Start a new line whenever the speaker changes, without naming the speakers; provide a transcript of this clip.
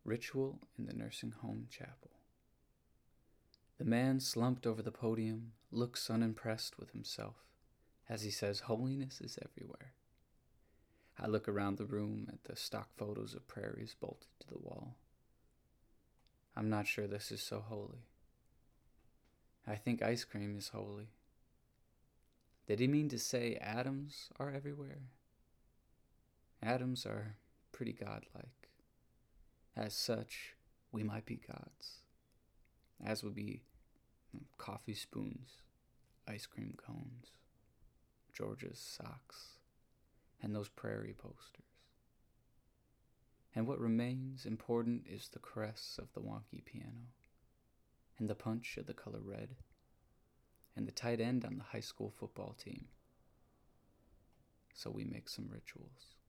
Ritual in the Nursing Home Chapel. The man slumped over the podium looks unimpressed with himself as he says holiness is everywhere. I look around the room at the stock photos of prairies bolted to the wall. I'm not sure this is so holy. I think ice cream is holy. Did he mean to say atoms are everywhere? Atoms are pretty godlike. As such, we might be gods. As would be coffee spoons, ice cream cones, Georgia's socks, and those prairie posters. And what remains important is the caress of the wonky piano, and the punch of the color red, and the tight end on the high school football team. So we make some rituals.